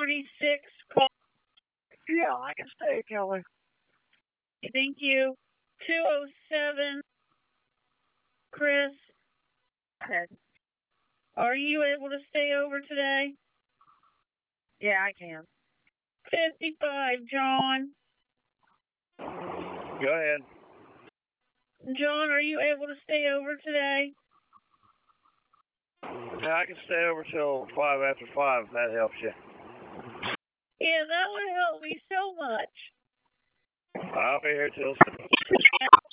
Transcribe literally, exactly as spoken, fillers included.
thirty-six. Call. Yeah, I can stay, Kelly. Thank you. two oh seven. Chris, Okay. are you able to stay over today? Yeah, I can. fifty-five, John. Go ahead. John, are you able to stay over today? Yeah, I can stay over till five after five if that helps you. Yeah, that would help me so much. I'll be here till